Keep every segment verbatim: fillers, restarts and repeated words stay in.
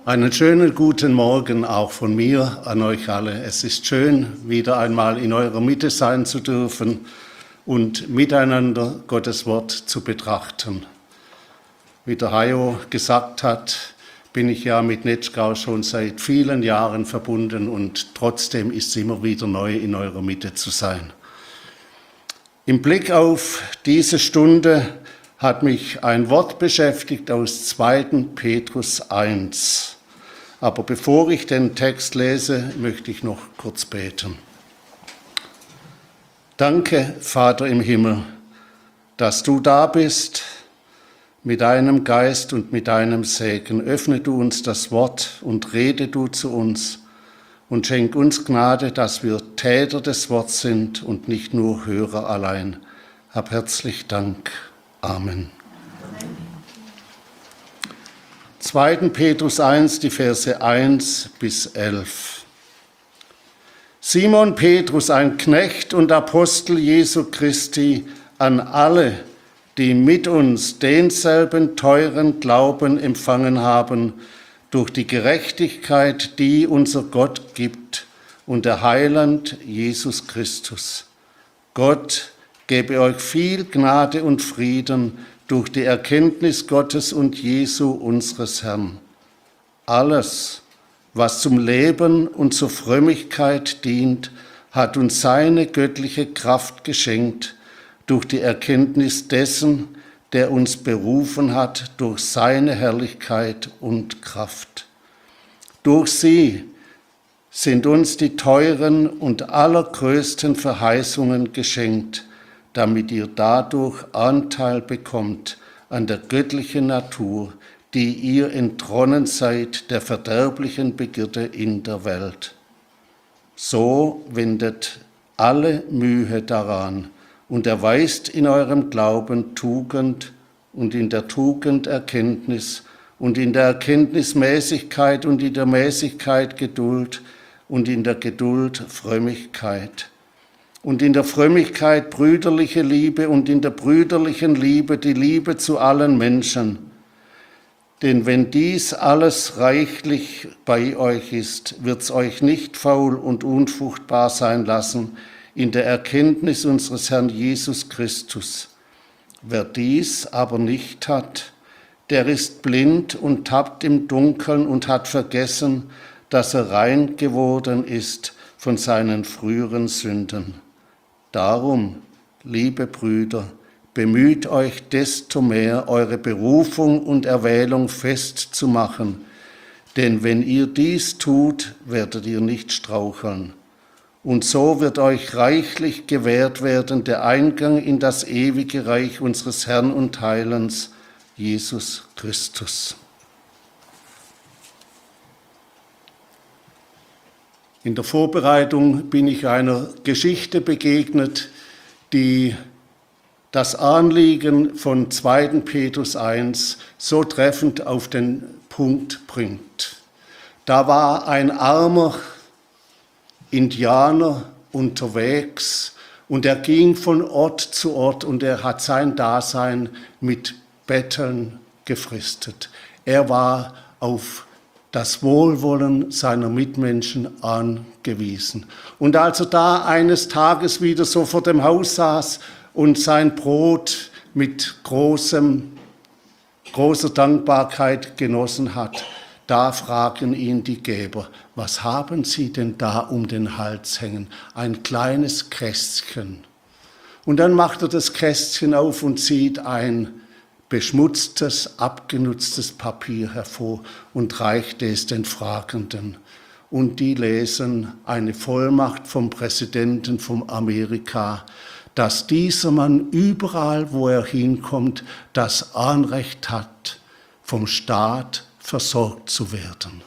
Einen schönen guten Morgen auch von mir an euch alle. Es ist schön, wieder einmal in eurer Mitte sein zu dürfen und miteinander Gottes Wort zu betrachten. Wie der Hajo gesagt hat, bin ich ja mit Netschgau schon seit vielen Jahren verbunden und trotzdem ist es immer wieder neu, in eurer Mitte zu sein. Im Blick auf diese Stunde hat mich ein Wort beschäftigt aus zweiten Petrus eins. Aber bevor ich den Text lese, möchte ich noch kurz beten. Danke, Vater im Himmel, dass du da bist. Mit deinem Geist und mit deinem Segen öffne du uns das Wort und rede du zu uns und schenk uns Gnade, dass wir Täter des Wortes sind und nicht nur Hörer allein. Hab herzlich Dank. Amen. zweiten Petrus eins, die Verse eins bis elf. Simon Petrus, ein Knecht und Apostel Jesu Christi, an alle, die mit uns denselben teuren Glauben empfangen haben, durch die Gerechtigkeit, die unser Gott gibt, und der Heiland Jesus Christus. Gott gebe euch viel Gnade und Frieden durch die Erkenntnis Gottes und Jesu, unseres Herrn. Alles, was zum Leben und zur Frömmigkeit dient, hat uns seine göttliche Kraft geschenkt, durch die Erkenntnis dessen, der uns berufen hat, durch seine Herrlichkeit und Kraft. Durch sie sind uns die teuren und allergrößten Verheißungen geschenkt, damit ihr dadurch Anteil bekommt an der göttlichen Natur, die ihr entronnen seid der verderblichen Begierde in der Welt. So wendet alle Mühe daran und erweist in eurem Glauben Tugend und in der Tugend Erkenntnis und in der Erkenntnis Mäßigkeit und in der Mäßigkeit Geduld und in der Geduld Frömmigkeit. Und in der Frömmigkeit brüderliche Liebe und in der brüderlichen Liebe die Liebe zu allen Menschen. Denn wenn dies alles reichlich bei euch ist, wird's euch nicht faul und unfruchtbar sein lassen in der Erkenntnis unseres Herrn Jesus Christus. Wer dies aber nicht hat, der ist blind und tappt im Dunkeln und hat vergessen, dass er rein geworden ist von seinen früheren Sünden. Darum, liebe Brüder, bemüht euch desto mehr, eure Berufung und Erwählung festzumachen, denn wenn ihr dies tut, werdet ihr nicht straucheln. Und so wird euch reichlich gewährt werden der Eingang in das ewige Reich unseres Herrn und Heilens, Jesus Christus. In der Vorbereitung bin ich einer Geschichte begegnet, die das Anliegen von zweiten Petrus eins so treffend auf den Punkt bringt. Da war ein armer Indianer unterwegs und er ging von Ort zu Ort und er hat sein Dasein mit Betteln gefristet. Er war auf das Wohlwollen seiner Mitmenschen angewiesen. Und als er da eines Tages wieder so vor dem Haus saß und sein Brot mit großem, großer Dankbarkeit genossen hat, da fragen ihn die Geber, was haben Sie denn da um den Hals hängen? Ein kleines Kästchen. Und dann macht er das Kästchen auf und zieht ein beschmutztes, abgenutztes Papier hervor und reichte es den Fragenden. Und die lesen eine Vollmacht vom Präsidenten von Amerika, dass dieser Mann überall, wo er hinkommt, das Anrecht hat, vom Staat versorgt zu werden.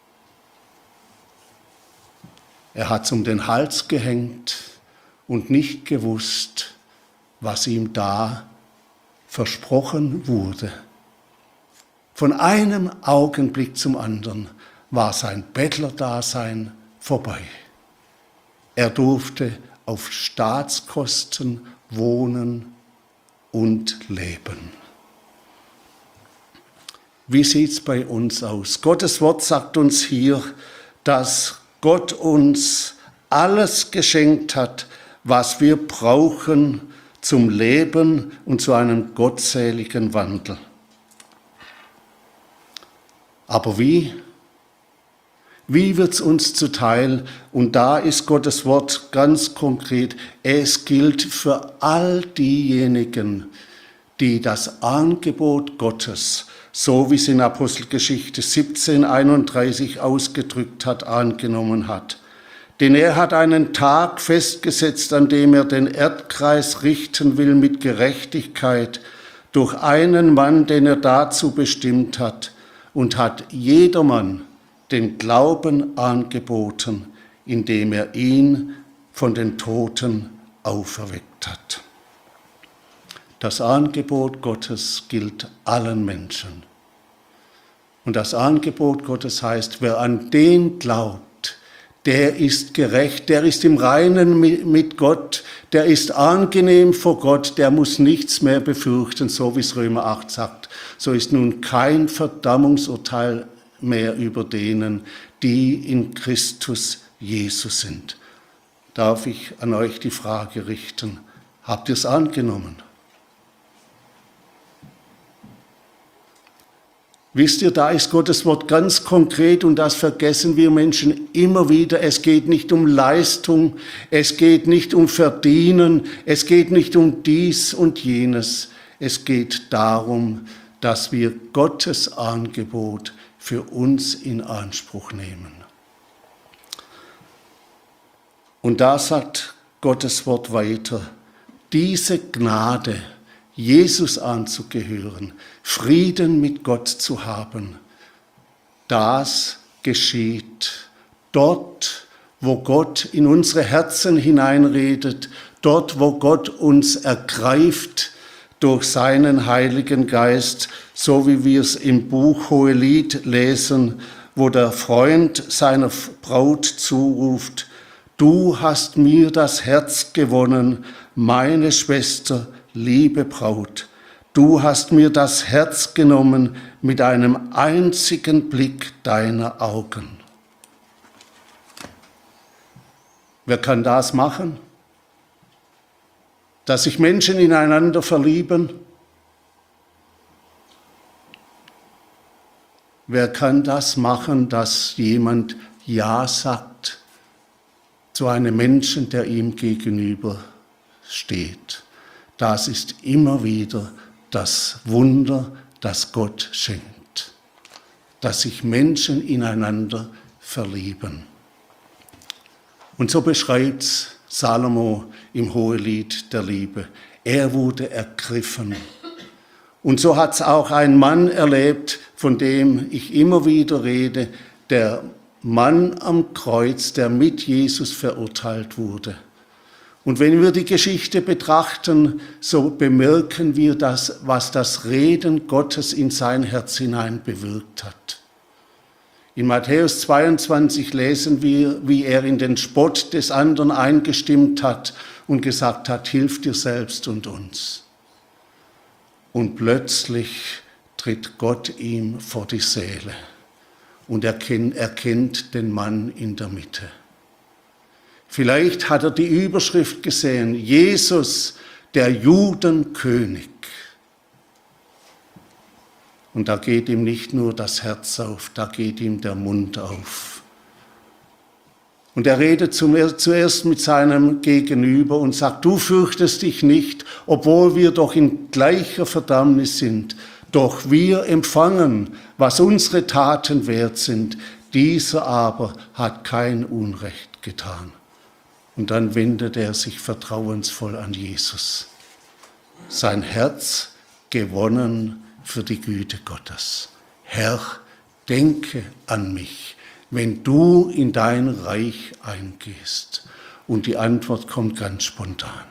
Er hat es um den Hals gehängt und nicht gewusst, was ihm da versprochen wurde. Von einem Augenblick zum anderen war sein Bettlerdasein vorbei. Er durfte auf Staatskosten wohnen und leben. Wie sieht es bei uns aus? Gottes Wort sagt uns hier, dass Gott uns alles geschenkt hat, was wir brauchen zum Leben und zu einem gottseligen Wandel. Aber wie? Wie wird es uns zuteil? Und da ist Gottes Wort ganz konkret. Es gilt für all diejenigen, die das Angebot Gottes, so wie es in Apostelgeschichte siebzehn einunddreißig ausgedrückt hat, angenommen hat. Denn er hat einen Tag festgesetzt, an dem er den Erdkreis richten will mit Gerechtigkeit durch einen Mann, den er dazu bestimmt hat, und hat jedermann den Glauben angeboten, indem er ihn von den Toten auferweckt hat. Das Angebot Gottes gilt allen Menschen. Und das Angebot Gottes heißt, wer an den glaubt, der ist gerecht, der ist im Reinen mit Gott, der ist angenehm vor Gott, der muss nichts mehr befürchten, so wie es Römer acht sagt. So ist nun kein Verdammungsurteil mehr über denen, die in Christus Jesus sind. Darf ich an euch die Frage richten, habt ihr es angenommen? Wisst ihr, da ist Gottes Wort ganz konkret und das vergessen wir Menschen immer wieder. Es geht nicht um Leistung, es geht nicht um Verdienen, es geht nicht um dies und jenes. Es geht darum, dass wir Gottes Angebot für uns in Anspruch nehmen. Und da sagt Gottes Wort weiter, diese Gnade, Jesus anzugehören, Frieden mit Gott zu haben, das geschieht dort, wo Gott in unsere Herzen hineinredet, dort, wo Gott uns ergreift durch seinen Heiligen Geist, so wie wir es im Buch Hohelied lesen, wo der Freund seiner Braut zuruft, du hast mir das Herz gewonnen, meine Schwester, liebe Braut, du hast mir das Herz genommen mit einem einzigen Blick deiner Augen. Wer kann das machen? Dass sich Menschen ineinander verlieben? Wer kann das machen, dass jemand Ja sagt zu einem Menschen, der ihm gegenüber steht? Das ist immer wieder das Wunder, das Gott schenkt, dass sich Menschen ineinander verlieben. Und so beschreibt Salomo im Hohelied der Liebe. Er wurde ergriffen. Und so hat es auch ein Mann erlebt, von dem ich immer wieder rede, der Mann am Kreuz, der mit Jesus verurteilt wurde. Und wenn wir die Geschichte betrachten, so bemerken wir das, was das Reden Gottes in sein Herz hinein bewirkt hat. In Matthäus zweiundzwanzig lesen wir, wie er in den Spott des anderen eingestimmt hat und gesagt hat, hilf dir selbst und uns. Und plötzlich tritt Gott ihm vor die Seele und er erkennt den Mann in der Mitte. Vielleicht hat er die Überschrift gesehen, Jesus, der Judenkönig. Und da geht ihm nicht nur das Herz auf, da geht ihm der Mund auf. Und er redet zuerst mit seinem Gegenüber und sagt, du fürchtest dich nicht, obwohl wir doch in gleicher Verdammnis sind. Doch wir empfangen, was unsere Taten wert sind. Dieser aber hat kein Unrecht getan. Und dann wendet er sich vertrauensvoll an Jesus. Sein Herz gewonnen für die Güte Gottes. Herr, denke an mich, wenn du in dein Reich eingehst. Und die Antwort kommt ganz spontan.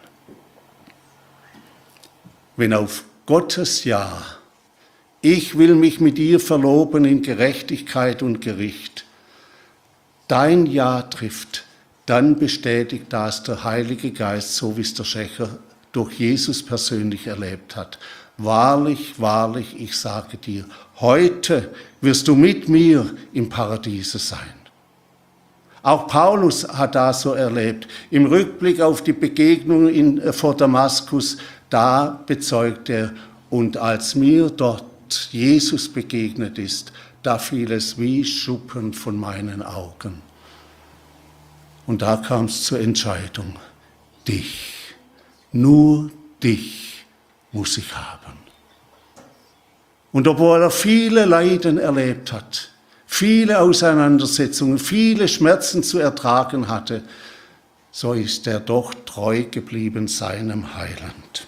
Wenn auf Gottes Ja, ich will mich mit dir verloben in Gerechtigkeit und Gericht, dein Ja trifft, dann bestätigt das der Heilige Geist, so wie es der Schächer durch Jesus persönlich erlebt hat. wahrlich, wahrlich, ich sage dir, heute wirst du mit mir im Paradiese sein. Auch Paulus hat das so erlebt. Im Rückblick auf die Begegnung in, vor Damaskus, da bezeugt er, und als mir dort Jesus begegnet ist, da fiel es wie Schuppen von meinen Augen. Und da kam es zur Entscheidung, dich, nur dich muss ich haben. Und obwohl er viele Leiden erlebt hat, viele Auseinandersetzungen, viele Schmerzen zu ertragen hatte, so ist er doch treu geblieben seinem Heiland.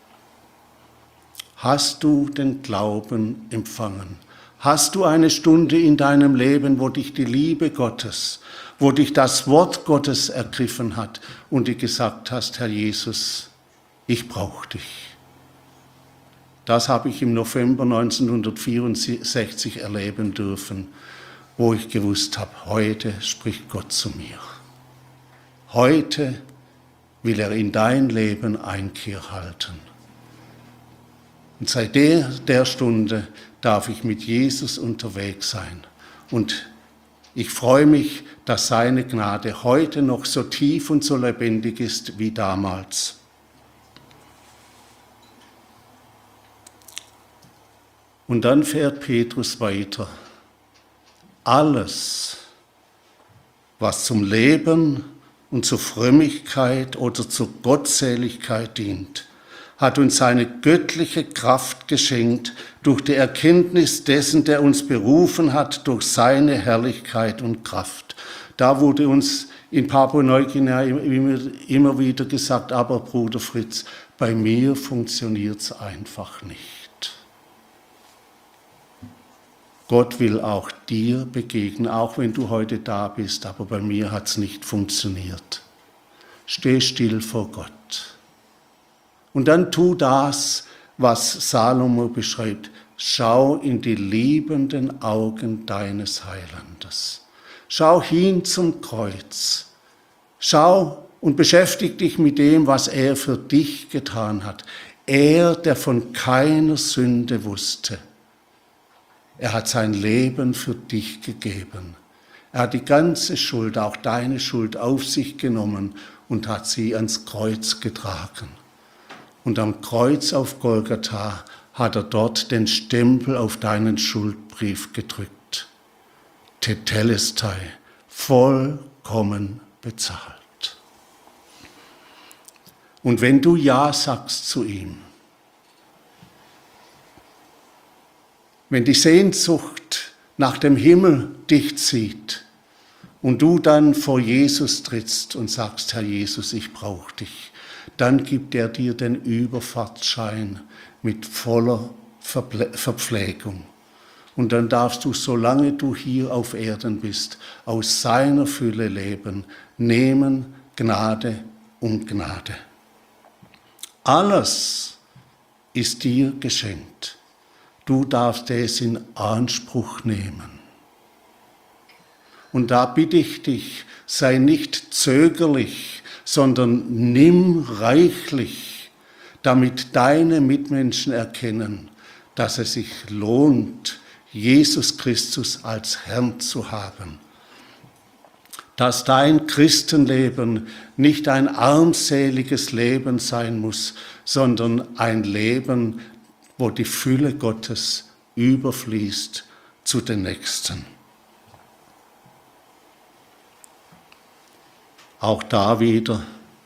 Hast du den Glauben empfangen? Hast du eine Stunde in deinem Leben, wo dich die Liebe Gottes, wo dich das Wort Gottes ergriffen hat und du gesagt hast, Herr Jesus, ich brauche dich. Das habe ich im November neunzehnhundertvierundsechzig erleben dürfen, wo ich gewusst habe, heute spricht Gott zu mir. Heute will er in dein Leben Einkehr halten. Und seit der, der Stunde darf ich mit Jesus unterwegs sein. Und ich freue mich, dass seine Gnade heute noch so tief und so lebendig ist wie damals. Und dann fährt Petrus weiter. Alles, was zum Leben und zur Frömmigkeit oder zur Gottseligkeit dient, hat uns seine göttliche Kraft geschenkt durch die Erkenntnis dessen, der uns berufen hat, durch seine Herrlichkeit und Kraft. Da wurde uns in Papua-Neuguinea immer, immer wieder gesagt, aber Bruder Fritz, bei mir funktioniert es einfach nicht. Gott will auch dir begegnen, auch wenn du heute da bist, aber bei mir hat es nicht funktioniert. Steh still vor Gott. Und dann tu das, was Salomo beschreibt. Schau in die liebenden Augen deines Heilandes. Schau hin zum Kreuz. Schau und beschäftige dich mit dem, was er für dich getan hat. Er, der von keiner Sünde wusste. Er hat sein Leben für dich gegeben. Er hat die ganze Schuld, auch deine Schuld, auf sich genommen und hat sie ans Kreuz getragen. Und am Kreuz auf Golgatha hat er dort den Stempel auf deinen Schuldbrief gedrückt. Tetelestai, vollkommen bezahlt. Und wenn du Ja sagst zu ihm, wenn die Sehnsucht nach dem Himmel dich zieht und du dann vor Jesus trittst und sagst, Herr Jesus, ich brauche dich, dann gibt er dir den Überfahrtsschein mit voller Verpflegung. Und dann darfst du, solange du hier auf Erden bist, aus seiner Fülle leben, nehmen Gnade um Gnade. Alles ist dir geschenkt. Du darfst es in Anspruch nehmen. Und da bitte ich dich, sei nicht zögerlich, sondern nimm reichlich, damit deine Mitmenschen erkennen, dass es sich lohnt, Jesus Christus als Herrn zu haben. Dass dein Christenleben nicht ein armseliges Leben sein muss, sondern ein Leben, wo die Fülle Gottes überfließt zu den Nächsten. Auch da wieder,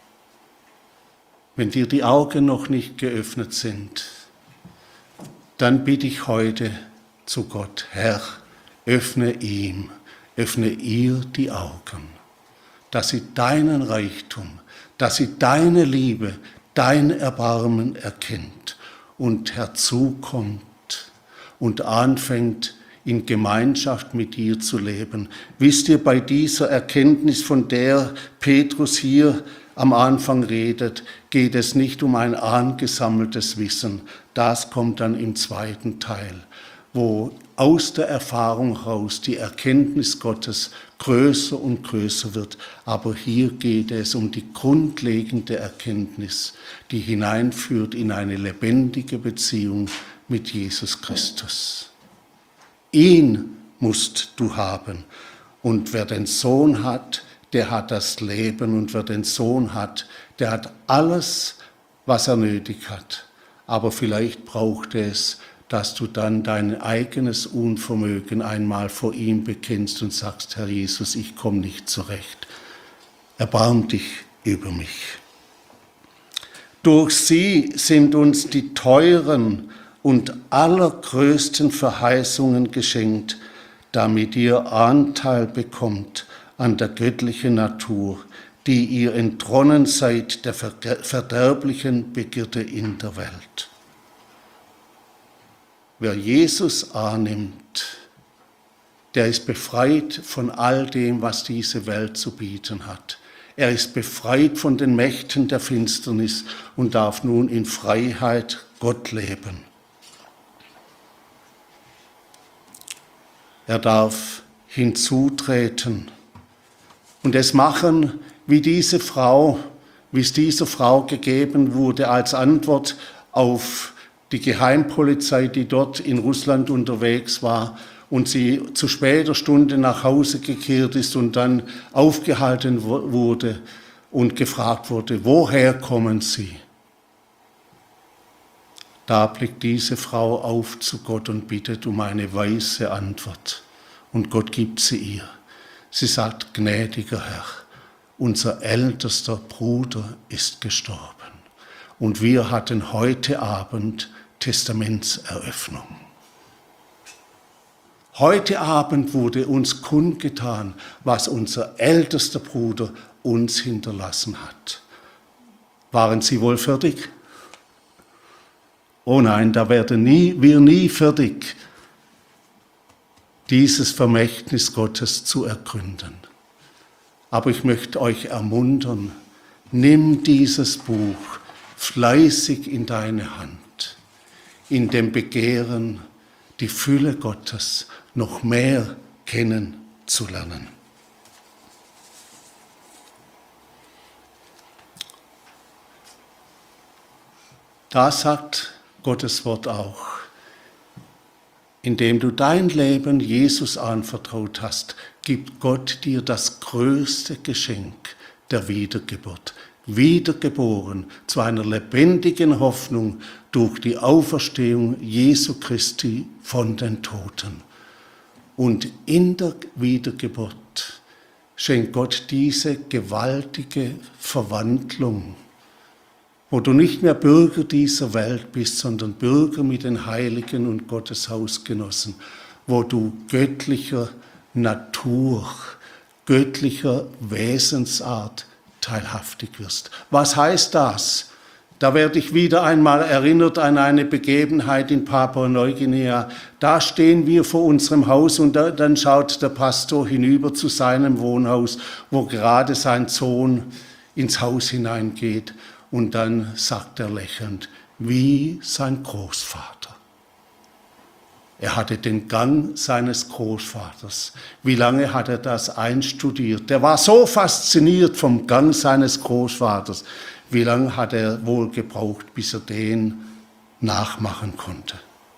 wenn dir die Augen noch nicht geöffnet sind, dann bitte ich heute zu Gott, Herr, öffne ihm, öffne ihr die Augen, dass sie deinen Reichtum, dass sie deine Liebe, dein Erbarmen erkennt und herzukommt und anfängt, in Gemeinschaft mit dir zu leben. Wisst ihr, bei dieser Erkenntnis, von der Petrus hier am Anfang redet, geht es nicht um ein angesammeltes Wissen. Das kommt dann im zweiten Teil. wo aus der Erfahrung heraus die Erkenntnis Gottes größer und größer wird. Aber hier geht es um die grundlegende Erkenntnis, die hineinführt in eine lebendige Beziehung mit Jesus Christus. Ihn musst du haben. Und wer den Sohn hat, der hat das Leben. Und wer den Sohn hat, der hat alles, was er nötig hat. Aber vielleicht braucht es, dass du dann dein eigenes Unvermögen einmal vor ihm bekennst und sagst, Herr Jesus, ich komme nicht zurecht. Erbarm dich über mich. Durch sie sind uns die teuren und allergrößten Verheißungen geschenkt, damit ihr Anteil bekommt an der göttlichen Natur, die ihr entronnen seid der verderblichen Begierde in der Welt. Wer Jesus annimmt, der ist befreit von all dem, was diese Welt zu bieten hat. Er ist befreit von den Mächten der Finsternis und darf nun in Freiheit Gott leben. Er darf hinzutreten und es machen, wie diese Frau, wie es dieser Frau gegeben wurde als Antwort auf die Geheimpolizei, die dort in Russland unterwegs war und sie zu später Stunde nach Hause gekehrt ist und dann aufgehalten wurde und gefragt wurde, woher kommen Sie? Da blickt diese Frau auf zu Gott und bittet um eine weise Antwort. Und Gott gibt sie ihr. Sie sagt, gnädiger Herr, unser ältester Bruder ist gestorben. Und wir hatten heute Abend Testamentseröffnung. Heute Abend wurde uns kundgetan, was unser ältester Bruder uns hinterlassen hat. Waren Sie wohl fertig? Oh nein, da werden nie, wir nie fertig, dieses Vermächtnis Gottes zu ergründen. Aber ich möchte euch ermuntern, nimm dieses Buch fleißig in deine Hand, in dem Begehren, die Fülle Gottes noch mehr kennenzulernen. Da sagt Gottes Wort auch, indem du dein Leben Jesus anvertraut hast, gibt Gott dir das größte Geschenk der Wiedergeburt. Wiedergeboren zu einer lebendigen Hoffnung durch die Auferstehung Jesu Christi von den Toten. Und in der Wiedergeburt schenkt Gott diese gewaltige Verwandlung, wo du nicht mehr Bürger dieser Welt bist, sondern Bürger mit den Heiligen und Gottes Hausgenossen, wo du göttlicher Natur, göttlicher Wesensart teilhaftig wirst. Was heißt das? Da werde ich wieder einmal erinnert an eine Begebenheit in Papua-Neuguinea. Da stehen wir vor unserem Haus und da, dann schaut der Pastor hinüber zu seinem Wohnhaus, wo gerade sein Sohn ins Haus hineingeht. Und dann sagt er lächelnd, wie sein Großvater. Er hatte den Gang seines Großvaters. Wie lange hat er das einstudiert? Er war so fasziniert vom Gang seines Großvaters. Wie lange hat er wohl gebraucht, bis er den nachmachen konnte?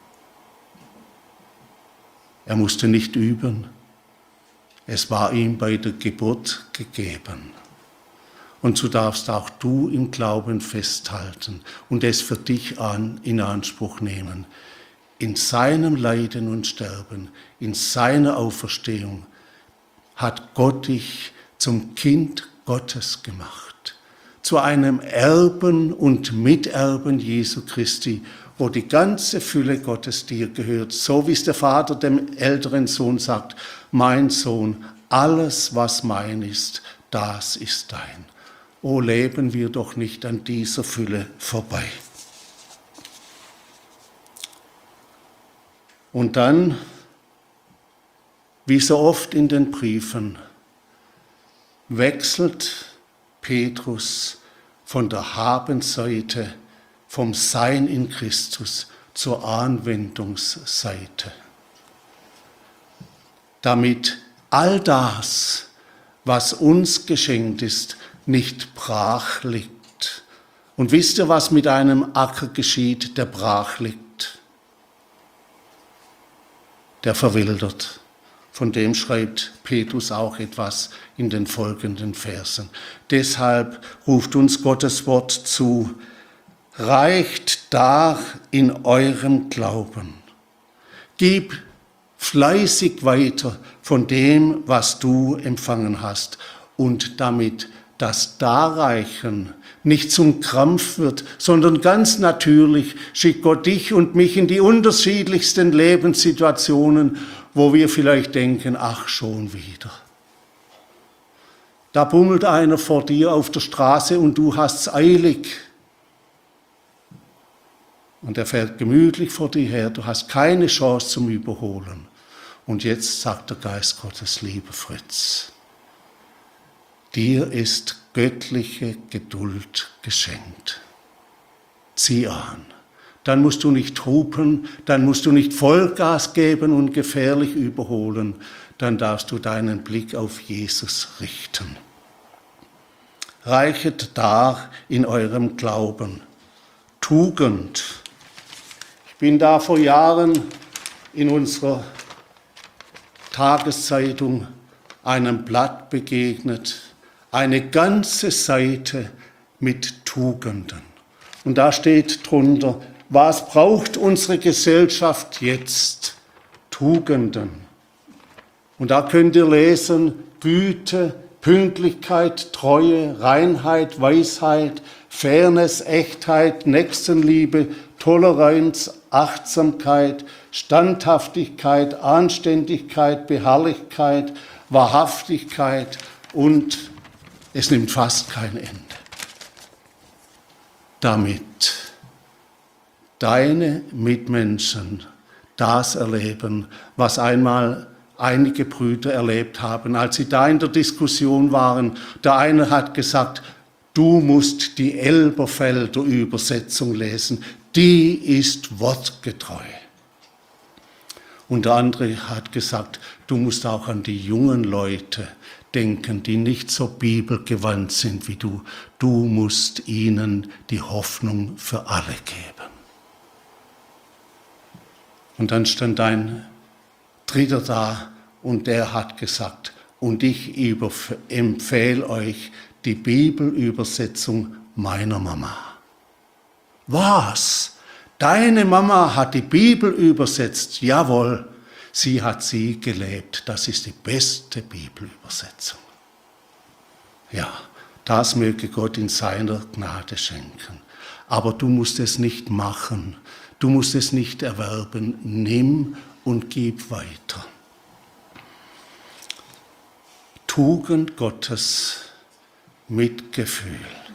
Er musste nicht üben. Es war ihm bei der Geburt gegeben. Und so darfst auch du im Glauben festhalten und es für dich an, in Anspruch nehmen. In seinem Leiden und Sterben, in seiner Auferstehung hat Gott dich zum Kind Gottes gemacht, zu einem Erben und Miterben Jesu Christi, wo die ganze Fülle Gottes dir gehört, so wie es der Vater dem älteren Sohn sagt, mein Sohn, alles was mein ist, das ist dein. O leben wir doch nicht an dieser Fülle vorbei. Und dann, wie so oft in den Briefen, wechselt Petrus von der Habenseite, vom Sein in Christus zur Anwendungsseite, damit all das, was uns geschenkt ist, nicht brach liegt. Und wisst ihr, was mit einem Acker geschieht, der brach liegt? Der verwildert. Von dem schreibt Petrus auch etwas in den folgenden Versen. Deshalb ruft uns Gottes Wort zu: Reicht dar in eurem Glauben. Gib fleißig weiter von dem, was du empfangen hast, und damit das Darreichen nicht zum Krampf wird, sondern ganz natürlich schickt Gott dich und mich in die unterschiedlichsten Lebenssituationen, wo wir vielleicht denken, ach, schon wieder. Da bummelt einer vor dir auf der Straße und du hast's eilig. Und er fährt gemütlich vor dir her, du hast keine Chance zum Überholen. Und jetzt sagt der Geist Gottes: Lieber Fritz, dir ist göttliche Geduld geschenkt. Zieh an. Dann musst du nicht hupen, dann musst du nicht Vollgas geben und gefährlich überholen. Dann darfst du deinen Blick auf Jesus richten. Reichet dar in eurem Glauben. Tugend. Ich bin da vor Jahren in unserer Tageszeitung einem Blatt begegnet, eine ganze Seite mit Tugenden. Und da steht drunter: Was braucht unsere Gesellschaft jetzt? Tugenden. Und da könnt ihr lesen: Güte, Pünktlichkeit, Treue, Reinheit, Weisheit, Fairness, Echtheit, Nächstenliebe, Toleranz, Achtsamkeit, Standhaftigkeit, Anständigkeit, Beharrlichkeit, Wahrhaftigkeit, und es nimmt fast kein Ende. Damit deine Mitmenschen das erleben, was einmal einige Brüder erlebt haben, als sie da in der Diskussion waren. Der eine hat gesagt: Du musst die Elberfelder Übersetzung lesen, die ist wortgetreu. Und der andere hat gesagt: Du musst auch an die jungen Leute denken, die nicht so bibelgewandt sind wie du. Du musst ihnen die Hoffnung für alle geben. Und dann stand ein Dritter da und der hat gesagt: Und ich empfehle euch die Bibelübersetzung meiner Mama. Was? Deine Mama hat die Bibel übersetzt? Jawohl, sie hat sie gelebt. Das ist die beste Bibelübersetzung. Ja, das möge Gott in seiner Gnade schenken. Aber du musst es nicht machen. Du musst es nicht erwerben. Nimm und gib weiter. Tugend Gottes, Mitgefühl.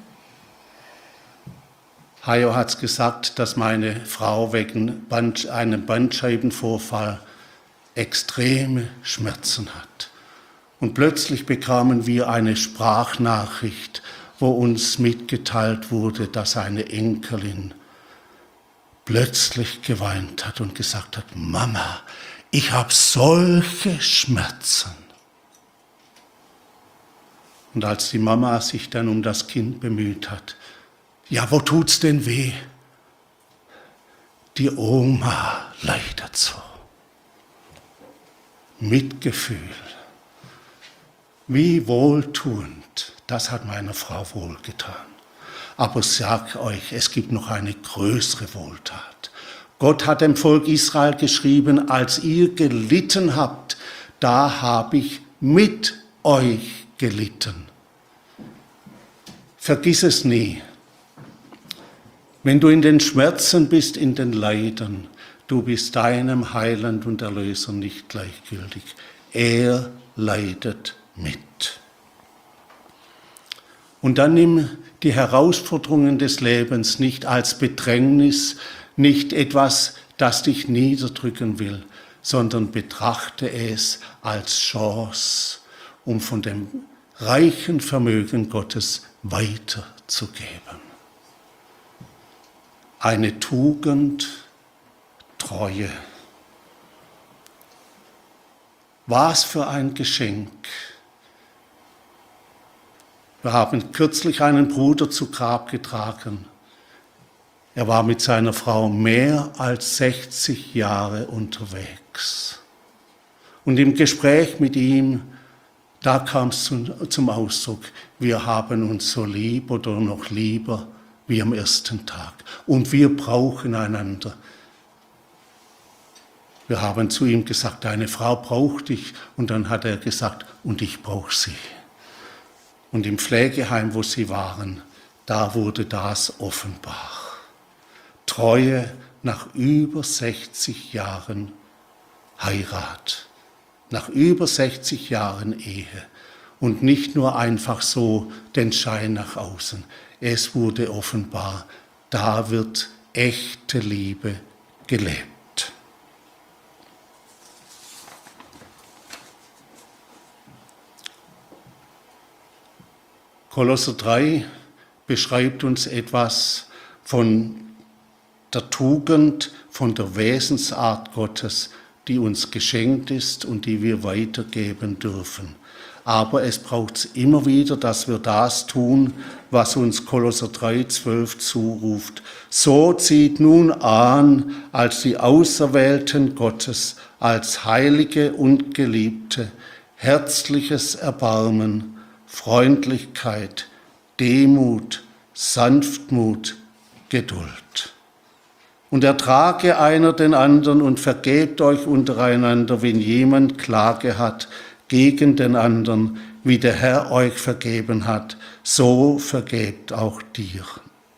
Hajo hat es gesagt, dass meine Frau wegen Band, einem Bandscheibenvorfall extreme Schmerzen hat. Und plötzlich bekamen wir eine Sprachnachricht, wo uns mitgeteilt wurde, dass eine Enkelin plötzlich geweint hat und gesagt hat: Mama, ich habe solche Schmerzen. Und als die Mama sich dann um das Kind bemüht hat: Ja, wo tut's denn weh? Die Oma leidet so. Mitgefühl. Wie wohltuend. Das hat meiner Frau wohlgetan. Aber ich sage euch, es gibt noch eine größere Wohltat. Gott hat dem Volk Israel geschrieben: Als ihr gelitten habt, da habe ich mit euch gelitten. Vergiss es nie. Wenn du in den Schmerzen bist, in den Leiden, du bist deinem Heiland und Erlöser nicht gleichgültig. Er leidet mit. Und dann nimm die Herausforderungen des Lebens nicht als Bedrängnis, nicht etwas, das dich niederdrücken will, sondern betrachte es als Chance, um von dem reichen Vermögen Gottes weiterzugeben. Eine Tugend, Treue. Was für ein Geschenk. Wir haben kürzlich einen Bruder zu Grab getragen. Er war mit seiner Frau mehr als sechzig Jahre unterwegs. Und im Gespräch mit ihm, da kam es zum Ausdruck, wir haben uns so lieb oder noch lieber wie am ersten Tag. Und wir brauchen einander. Wir haben zu ihm gesagt, deine Frau braucht dich. Und dann hat er gesagt, und ich brauche sie. Und im Pflegeheim, wo sie waren, da wurde das offenbar. Treue nach über sechzig Jahren Heirat, nach über sechzig Jahren Ehe. Und nicht nur einfach so den Schein nach außen. Es wurde offenbar, da wird echte Liebe gelebt. Kolosser drei beschreibt uns etwas von der Tugend, von der Wesensart Gottes, die uns geschenkt ist und die wir weitergeben dürfen. Aber es braucht immer wieder, dass wir das tun, was uns Kolosser drei, zwölf zuruft. So zieht nun an, als die Auserwählten Gottes, als Heilige und Geliebte, herzliches Erbarmen, Freundlichkeit, Demut, Sanftmut, Geduld. Und ertrage einer den anderen und vergebt euch untereinander, wenn jemand Klage hat gegen den anderen, wie der Herr euch vergeben hat, so vergebt auch dir.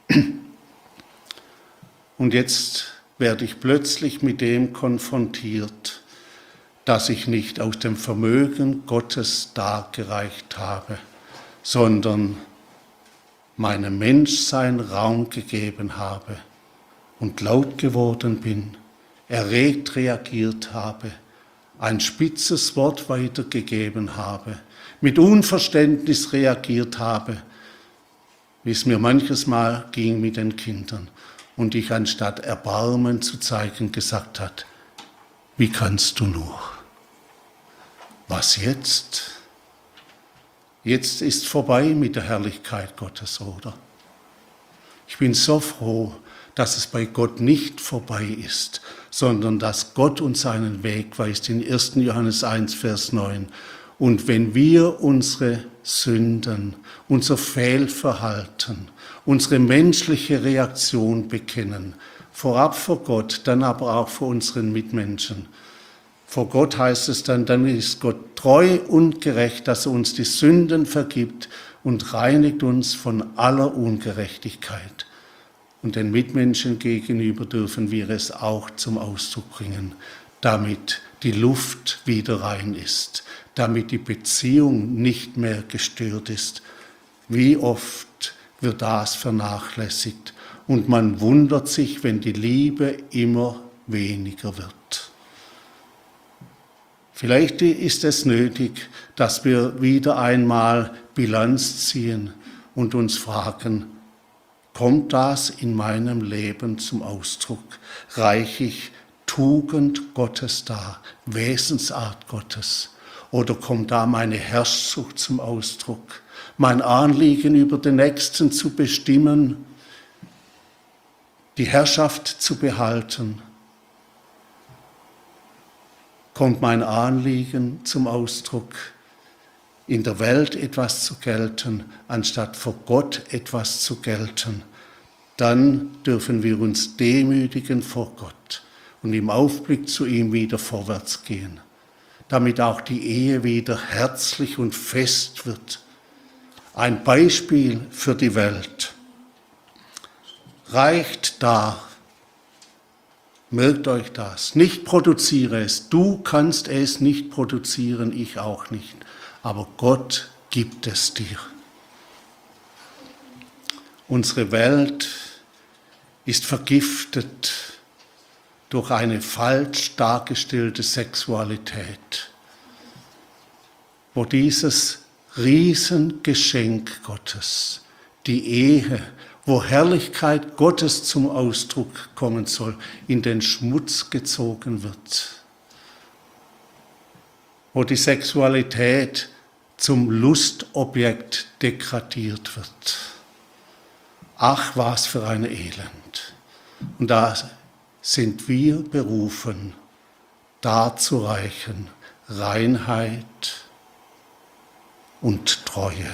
Und jetzt werde ich plötzlich mit dem konfrontiert, dass ich nicht aus dem Vermögen Gottes dargereicht habe, sondern meinem Menschsein Raum gegeben habe und laut geworden bin, erregt reagiert habe, ein spitzes Wort weitergegeben habe, mit Unverständnis reagiert habe, wie es mir manches Mal ging mit den Kindern und ich anstatt Erbarmen zu zeigen gesagt hat, wie kannst du nur? Was jetzt? Jetzt ist vorbei mit der Herrlichkeit Gottes, oder? Ich bin so froh, dass es bei Gott nicht vorbei ist, sondern dass Gott uns seinen Weg weist in ersten Johannes eins, Vers neun. Und wenn wir unsere Sünden, unser Fehlverhalten, unsere menschliche Reaktion bekennen, vorab vor Gott, dann aber auch vor unseren Mitmenschen, vor Gott heißt es dann, dann ist Gott treu und gerecht, dass er uns die Sünden vergibt und reinigt uns von aller Ungerechtigkeit. Und den Mitmenschen gegenüber dürfen wir es auch zum Ausdruck bringen, damit die Luft wieder rein ist, damit die Beziehung nicht mehr gestört ist. Wie oft wird das vernachlässigt und man wundert sich, wenn die Liebe immer weniger wird. Vielleicht ist es nötig, dass wir wieder einmal Bilanz ziehen und uns fragen, kommt das in meinem Leben zum Ausdruck? Reiche ich Tugend Gottes dar, Wesensart Gottes? Oder kommt da meine Herrschsucht zum Ausdruck? Mein Anliegen über den Nächsten zu bestimmen, die Herrschaft zu behalten? Kommt mein Anliegen zum Ausdruck, in der Welt etwas zu gelten, anstatt vor Gott etwas zu gelten, dann dürfen wir uns demütigen vor Gott und im Aufblick zu ihm wieder vorwärts gehen, damit auch die Ehe wieder herzlich und fest wird. Ein Beispiel für die Welt. Reicht da, merkt euch das, nicht produziere es, du kannst es nicht produzieren, ich auch nicht. Aber Gott gibt es dir. Unsere Welt ist vergiftet durch eine falsch dargestellte Sexualität, wo dieses Riesengeschenk Gottes, die Ehe wo Herrlichkeit Gottes zum Ausdruck kommen soll, in den Schmutz gezogen wird. Wo die Sexualität zum Lustobjekt degradiert wird. Ach, was für ein Elend. Und da sind wir berufen, darzureichen, Reinheit und Treue.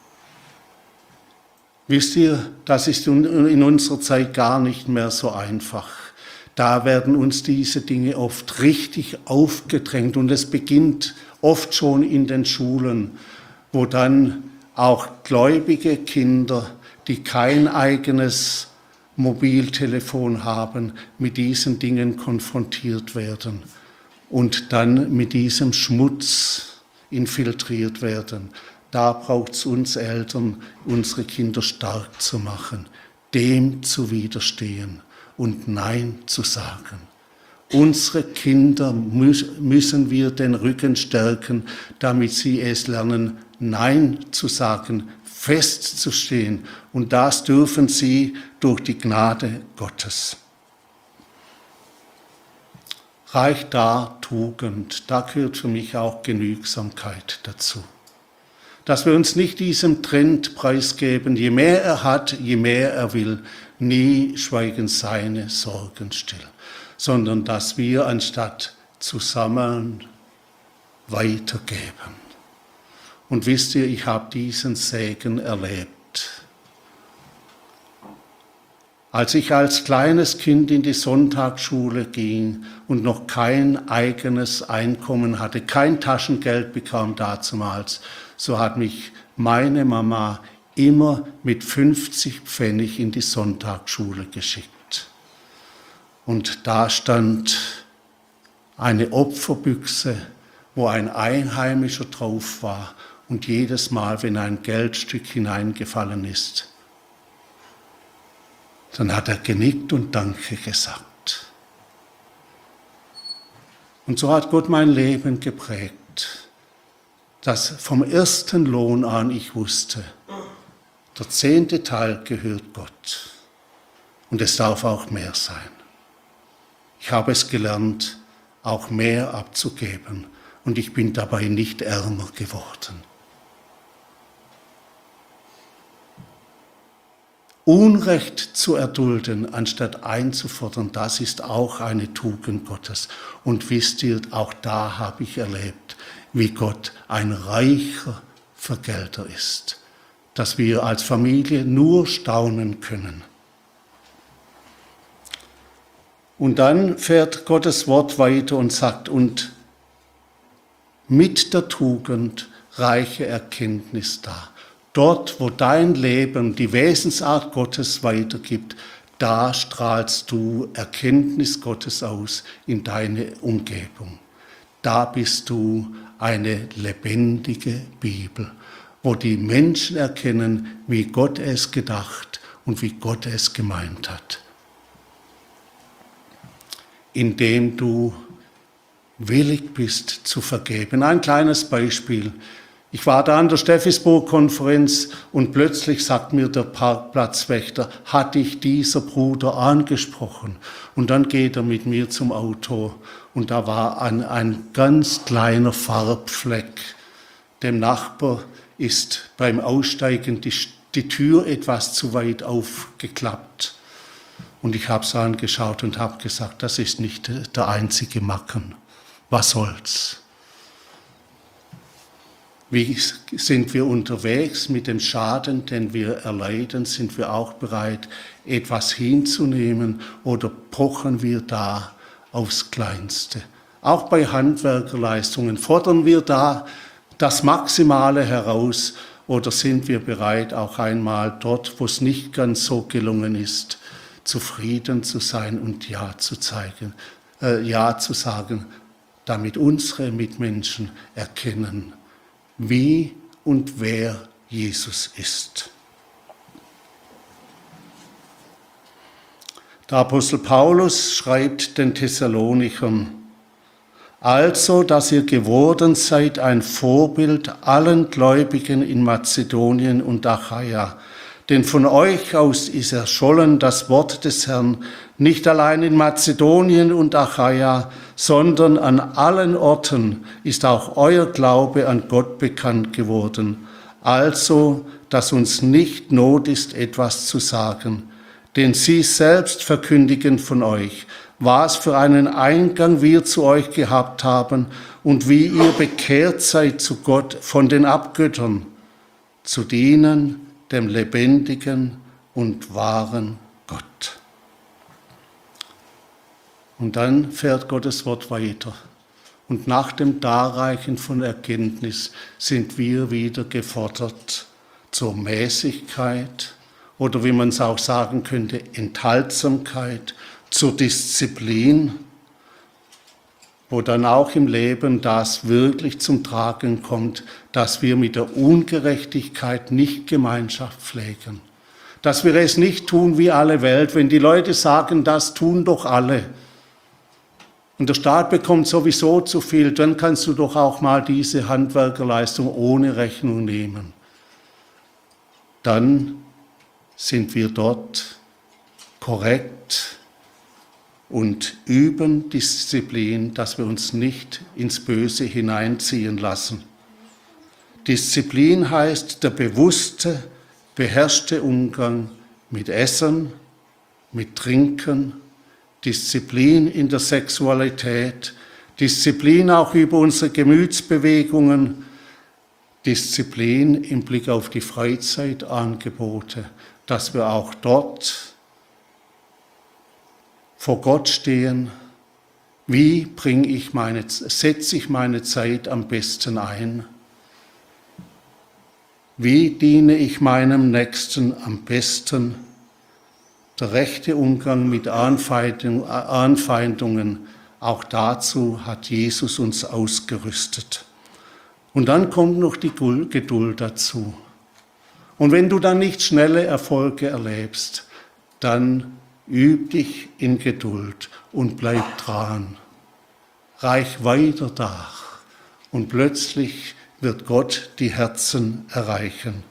Wisst ihr, das ist in unserer Zeit gar nicht mehr so einfach. Da werden uns diese Dinge oft richtig aufgedrängt und es beginnt oft schon in den Schulen, wo dann auch gläubige Kinder, die kein eigenes Mobiltelefon haben, mit diesen Dingen konfrontiert werden und dann mit diesem Schmutz infiltriert werden. Da braucht es uns Eltern, unsere Kinder stark zu machen, dem zu widerstehen und Nein zu sagen. Unsere Kinder müssen wir den Rücken stärken, damit sie es lernen, Nein zu sagen, festzustehen. Und das dürfen sie durch die Gnade Gottes. Reicht da Tugend, da gehört für mich auch Genügsamkeit dazu. Dass wir uns nicht diesem Trend preisgeben, je mehr er hat, je mehr er will, nie schweigen seine Sorgen still, sondern dass wir anstatt zu sammeln, weitergeben. Und wisst ihr, ich habe diesen Segen erlebt. Als ich als kleines Kind in die Sonntagsschule ging und noch kein eigenes Einkommen hatte, kein Taschengeld bekam dazumals, so hat mich meine Mama immer mit fünfzig Pfennig in die Sonntagsschule geschickt. Und da stand eine Opferbüchse, wo ein Einheimischer drauf war. Und jedes Mal, wenn ein Geldstück hineingefallen ist, dann hat er genickt und Danke gesagt. Und so hat Gott mein Leben geprägt, dass vom ersten Lohn an ich wusste, der zehnte Teil gehört Gott. Und es darf auch mehr sein. Ich habe es gelernt, auch mehr abzugeben. Und ich bin dabei nicht ärmer geworden. Unrecht zu erdulden, anstatt einzufordern, das ist auch eine Tugend Gottes. Und wisst ihr, auch da habe ich erlebt, wie Gott ein reicher Vergelter ist, dass wir als Familie nur staunen können. Und dann fährt Gottes Wort weiter und sagt, und mit der Tugend reiche Erkenntnis da. Dort, wo dein Leben die Wesensart Gottes weitergibt, da strahlst du Erkenntnis Gottes aus in deine Umgebung. Da bist du eine lebendige Bibel, wo die Menschen erkennen, wie Gott es gedacht und wie Gott es gemeint hat. Indem du willig bist zu vergeben. Ein kleines Beispiel. Ich war da an der Steffisburg-Konferenz und plötzlich sagt mir der Parkplatzwächter, hat dich dieser Bruder angesprochen? Und dann geht er mit mir zum Auto und da war ein, ein ganz kleiner Farbfleck. Dem Nachbar ist beim Aussteigen die, die Tür etwas zu weit aufgeklappt. Und ich habe es angeschaut und habe gesagt, das ist nicht der einzige Macken. Was soll's? Wie sind wir unterwegs mit dem Schaden, den wir erleiden? Sind wir auch bereit, etwas hinzunehmen oder pochen wir da aufs Kleinste? Auch bei Handwerkerleistungen fordern wir da das Maximale heraus oder sind wir bereit, auch einmal dort, wo es nicht ganz so gelungen ist, zufrieden zu sein und Ja zu zeigen, äh, Ja zu sagen, damit unsere Mitmenschen erkennen, wie und wer Jesus ist. Der Apostel Paulus schreibt den Thessalonichern, also, dass ihr geworden seid ein Vorbild allen Gläubigen in Mazedonien und Achaia, Denn von euch aus ist erschollen das Wort des Herrn, nicht allein in Mazedonien und Achaia, sondern an allen Orten ist auch euer Glaube an Gott bekannt geworden. Also, dass uns nicht Not ist, etwas zu sagen. Denn sie selbst verkündigen von euch, was für einen Eingang wir zu euch gehabt haben und wie ihr bekehrt seid zu Gott von den Abgöttern, zu dienen dem lebendigen und wahren Gott. Und dann fährt Gottes Wort weiter. Und nach dem Darreichen von Erkenntnis sind wir wieder gefordert zur Mäßigkeit oder wie man es auch sagen könnte, Enthaltsamkeit, zur Disziplin, wo dann auch im Leben das wirklich zum Tragen kommt, dass wir mit der Ungerechtigkeit nicht Gemeinschaft pflegen. Dass wir es nicht tun wie alle Welt, wenn die Leute sagen, das tun doch alle. Und der Staat bekommt sowieso zu viel, dann kannst du doch auch mal diese Handwerkerleistung ohne Rechnung nehmen. Dann sind wir dort korrekt und üben Disziplin, dass wir uns nicht ins Böse hineinziehen lassen. Disziplin heißt der bewusste, beherrschte Umgang mit Essen, mit Trinken, Disziplin in der Sexualität, Disziplin auch über unsere Gemütsbewegungen, Disziplin im Blick auf die Freizeitangebote, dass wir auch dort vor Gott stehen. Wie bringe ich meine, setze ich meine Zeit am besten ein? Wie diene ich meinem Nächsten am besten? Der rechte Umgang mit Anfeindungen, auch dazu hat Jesus uns ausgerüstet. Und dann kommt noch die Geduld dazu. Und wenn du dann nicht schnelle Erfolge erlebst, dann üb dich in Geduld und bleib dran. Reich weiter nach und plötzlich wird Gott die Herzen erreichen.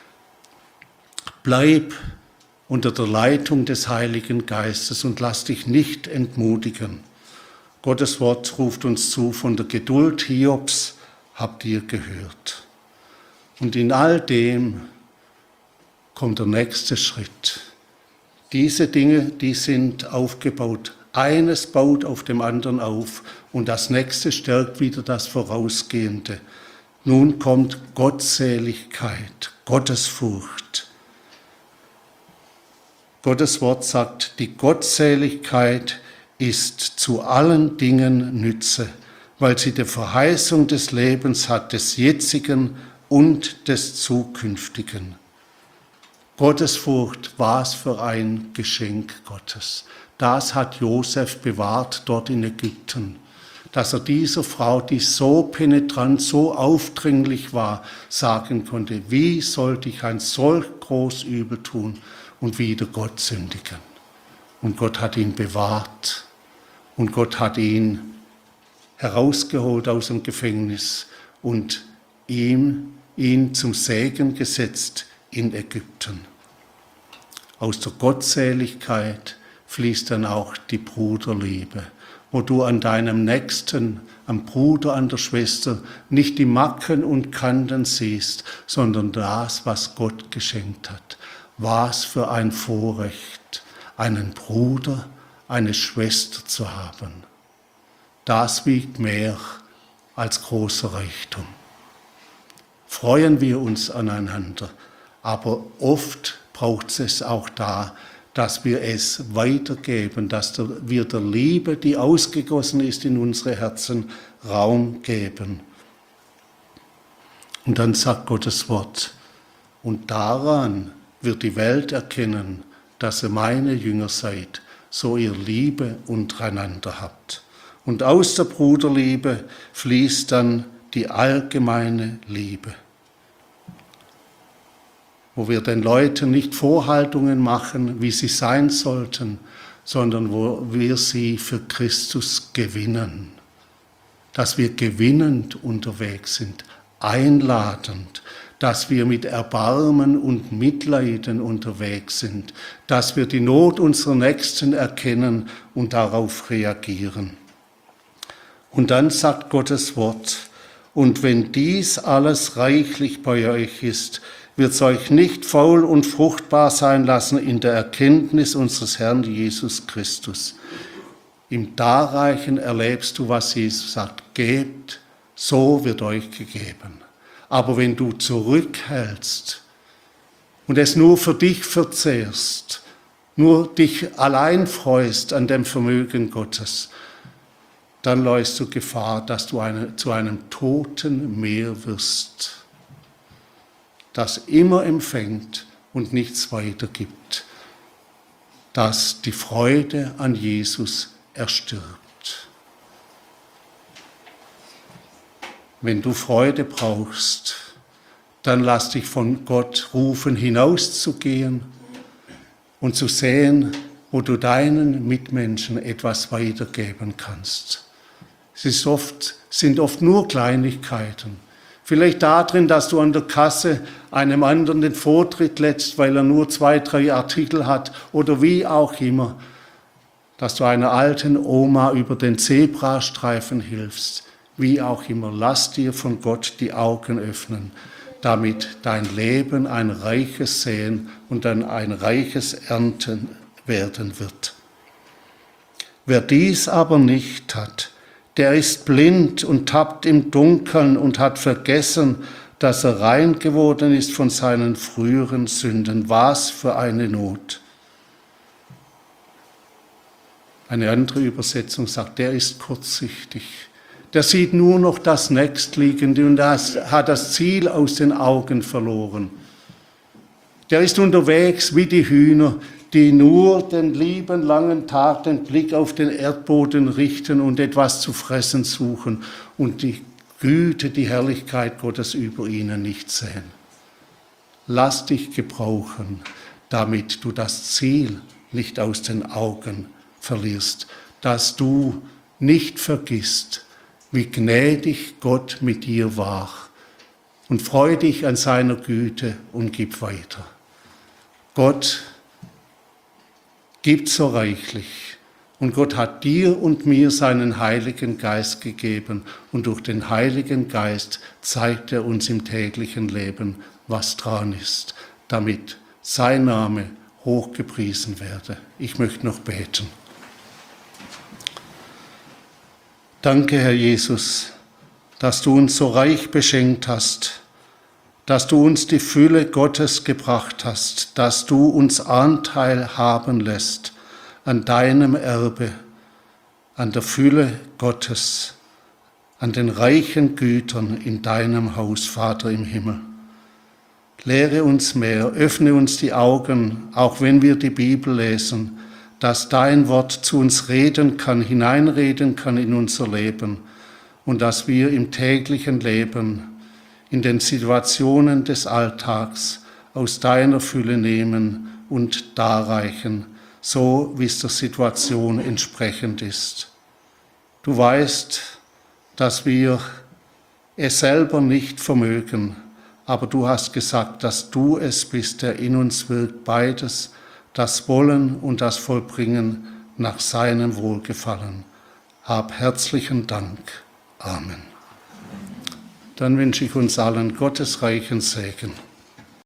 Bleib unter der Leitung des Heiligen Geistes und lass dich nicht entmutigen. Gottes Wort ruft uns zu, von der Geduld Hiobs habt ihr gehört. Und in all dem kommt der nächste Schritt. Diese Dinge, die sind aufgebaut. Eines baut auf dem anderen auf und das nächste stärkt wieder das Vorausgehende. Nun kommt Gottseligkeit, Gottesfurcht. Gottes Wort sagt, die Gottseligkeit ist zu allen Dingen Nütze, weil sie die Verheißung des Lebens hat, des jetzigen und des zukünftigen. Gottesfurcht, was für ein Geschenk Gottes. Das hat Josef bewahrt dort in Ägypten, dass er dieser Frau, die so penetrant, so aufdringlich war, sagen konnte, wie sollte ich ein solch groß Übel tun und wieder Gott sündigen. Und Gott hat ihn bewahrt und Gott hat ihn herausgeholt aus dem Gefängnis und ihm, ihn zum Segen gesetzt in Ägypten. Aus der Gottseligkeit fließt dann auch die Bruderliebe, wo du an deinem Nächsten, am Bruder, an der Schwester nicht die Macken und Kanten siehst, sondern das, was Gott geschenkt hat. Was für ein Vorrecht, einen Bruder, eine Schwester zu haben. Das wiegt mehr als großer Reichtum. Freuen wir uns aneinander, aber oft braucht es auch da, dass wir es weitergeben, dass wir der Liebe, die ausgegossen ist in unsere Herzen, Raum geben. Und dann sagt Gottes Wort, und daran wird die Welt erkennen, dass ihr meine Jünger seid, so ihr Liebe untereinander habt. Und aus der Bruderliebe fließt dann die allgemeine Liebe, wo wir den Leuten nicht Vorhaltungen machen, wie sie sein sollten, sondern wo wir sie für Christus gewinnen. Dass wir gewinnend unterwegs sind, einladend, dass wir mit Erbarmen und Mitleiden unterwegs sind, dass wir die Not unserer Nächsten erkennen und darauf reagieren. Und dann sagt Gottes Wort, und wenn dies alles reichlich bei euch ist, wird es euch nicht faul und fruchtbar sein lassen in der Erkenntnis unseres Herrn Jesus Christus. Im Darreichen erlebst du, was Jesus sagt, gebt, so wird euch gegeben. Aber wenn du zurückhältst und es nur für dich verzehrst, nur dich allein freust an dem Vermögen Gottes, dann läufst du Gefahr, dass du eine, zu einem toten Meer wirst, das immer empfängt und nichts weitergibt, das die Freude an Jesus erstirbt. Wenn du Freude brauchst, dann lass dich von Gott rufen, hinauszugehen und zu sehen, wo du deinen Mitmenschen etwas weitergeben kannst. Es ist oft, sind oft nur Kleinigkeiten. Vielleicht darin, dass du an der Kasse einem anderen den Vortritt lässt, weil er nur zwei, drei Artikel hat oder wie auch immer. Dass du einer alten Oma über den Zebrastreifen hilfst. Wie auch immer, lass dir von Gott die Augen öffnen, damit dein Leben ein reiches Säen und dann ein reiches Ernten werden wird. Wer dies aber nicht hat, der ist blind und tappt im Dunkeln und hat vergessen, dass er rein geworden ist von seinen früheren Sünden. Was für eine Not. Eine andere Übersetzung sagt, der ist kurzsichtig. Der sieht nur noch das Nächstliegende und hat das Ziel aus den Augen verloren. Der ist unterwegs wie die Hühner, die nur den lieben langen Tag den Blick auf den Erdboden richten und etwas zu fressen suchen und die Güte, die Herrlichkeit Gottes über ihnen nicht sehen. Lass dich gebrauchen, damit du das Ziel nicht aus den Augen verlierst, dass du nicht vergisst, wie gnädig Gott mit dir war und freu dich an seiner Güte und gib weiter. Gott gibt so reichlich und Gott hat dir und mir seinen Heiligen Geist gegeben und durch den Heiligen Geist zeigt er uns im täglichen Leben, was dran ist, damit sein Name hochgepriesen werde. Ich möchte noch beten. Danke, Herr Jesus, dass du uns so reich beschenkt hast, dass du uns die Fülle Gottes gebracht hast, dass du uns Anteil haben lässt an deinem Erbe, an der Fülle Gottes, an den reichen Gütern in deinem Haus, Vater im Himmel. Lehre uns mehr, öffne uns die Augen, auch wenn wir die Bibel lesen, dass dein Wort zu uns reden kann, hineinreden kann in unser Leben und dass wir im täglichen Leben, in den Situationen des Alltags aus deiner Fülle nehmen und darreichen, so wie es der Situation entsprechend ist. Du weißt, dass wir es selber nicht vermögen, aber du hast gesagt, dass du es bist, der in uns wirkt, beides, das Wollen und das Vollbringen nach seinem Wohlgefallen. Hab herzlichen Dank. Amen. Dann wünsche ich uns allen Gottes reichen Segen.